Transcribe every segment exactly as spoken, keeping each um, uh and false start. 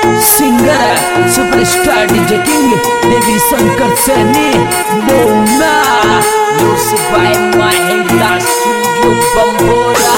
Singer superstar DJ king Devi Shankar Saini बोना music by Mahendra studio Bambora.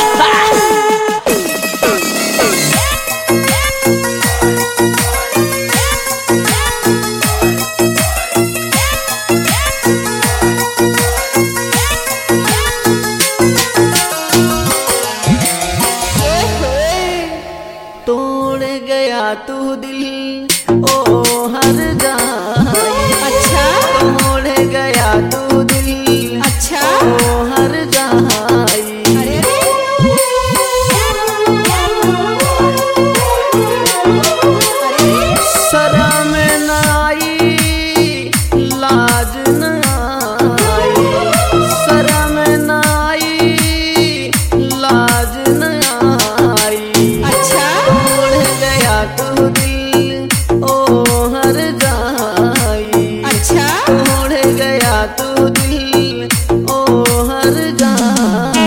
तोड़ गया तू दिल ओ हर जाए। अच्छा तोड़ गया तू दिल अच्छा ओ हर जाए। अरे शर्म न आई लाज न आई। शर्म न आई लाज न आई। अच्छा तोड़ गया तू दिल ओ हर जाई। अच्छा तोड़ गया तू दिल ओ हर जाई।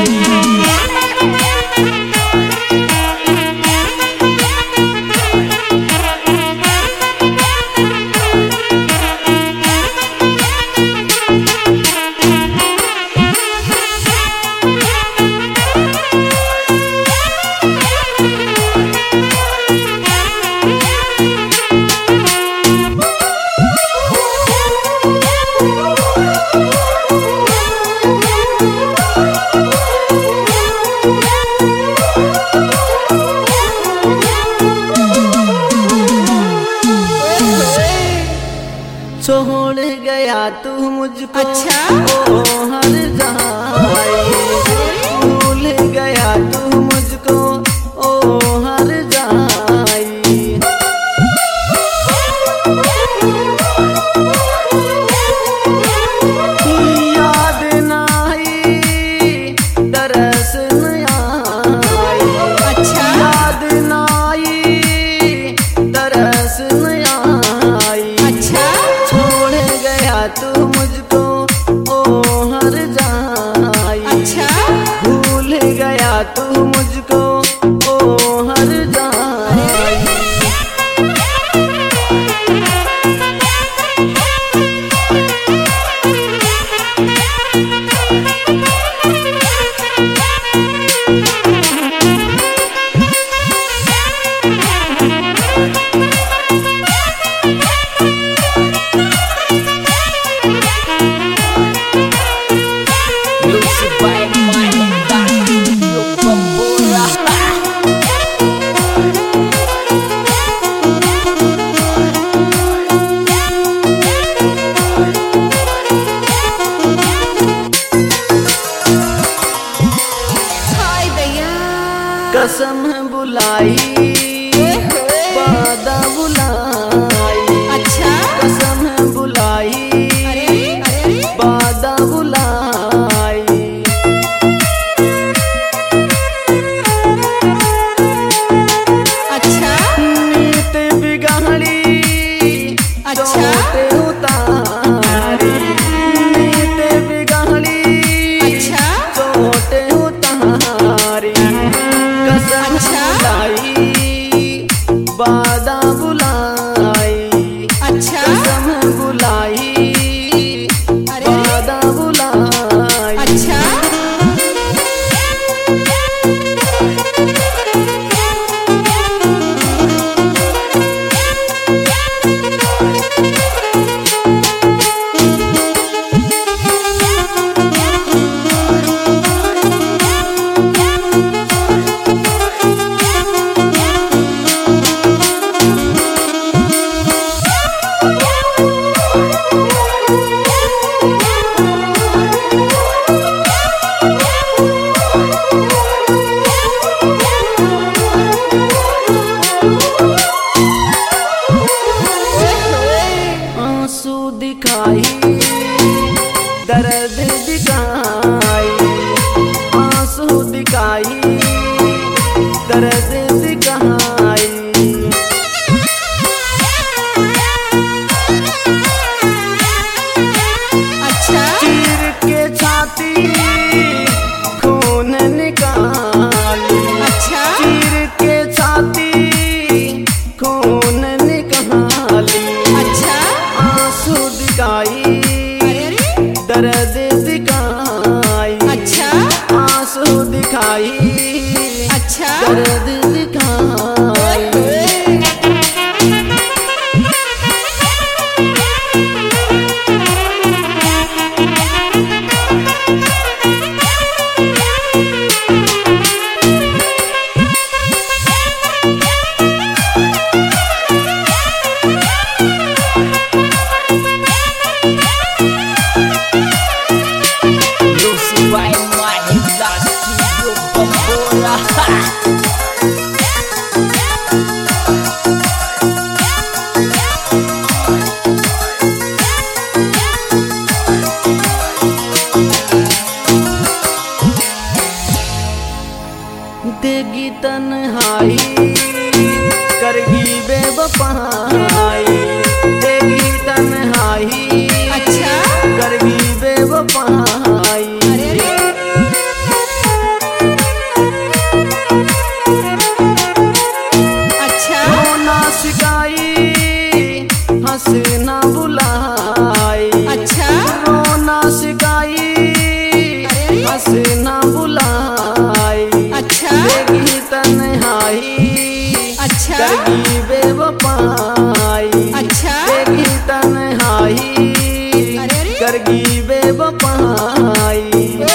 छोड़ गया तू मुझको अच्छा ओ हर जाए। भूल गया तू मुझको ओ हर जाए। याद न आई तरस न आई। अच्छा याद न आई तरस न आई। अच्छा छोड़ गया तू मुझको ओ हर जाए। अच्छा भूल गया तू मुझको ओ हर जाए। Music by Mahendra studio Bambora. हाय दैया कसम बुलाई वादा बुलाई। अच्छा कसम बुलाई अरे अरे वादा बुलाई। अच्छा नीत बिगाड़ी अच्छा चोट उतारी। नीत बिगाड़ी अच्छा चोट उतारी। कसम अच्छा बुलाई वादा बुलाई। अच्छा कसम बुलाई अरे वादा बुलाई। अच्छा अच्छा करगी बेवफाई अच्छा देखी तन्हाई अरे अरे करगी बेवफाई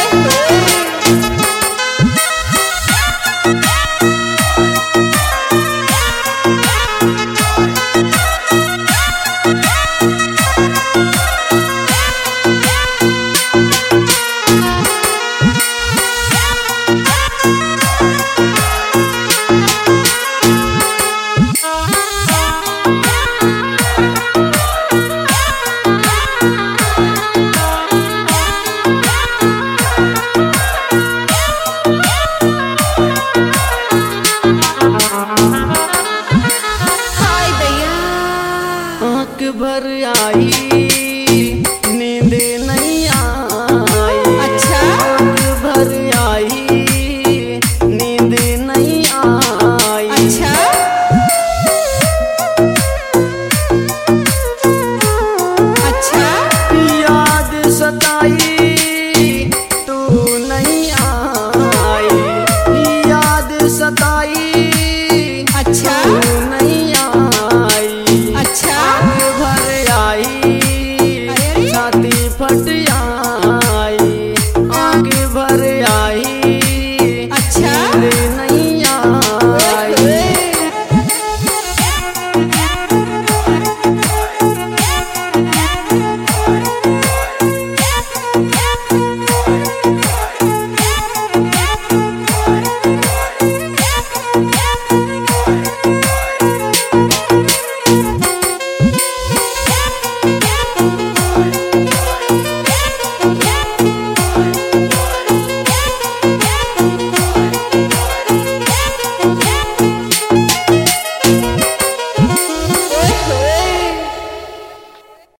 हाय दैया आँख भर आई नींद नहीं आई अच्छा आँख भर आई नींद नहीं आई अच्छा